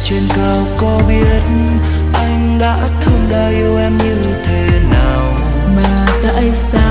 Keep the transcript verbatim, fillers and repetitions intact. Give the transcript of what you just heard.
trên cao có biết anh đã thương đã yêu em như thế nào, mà tại sao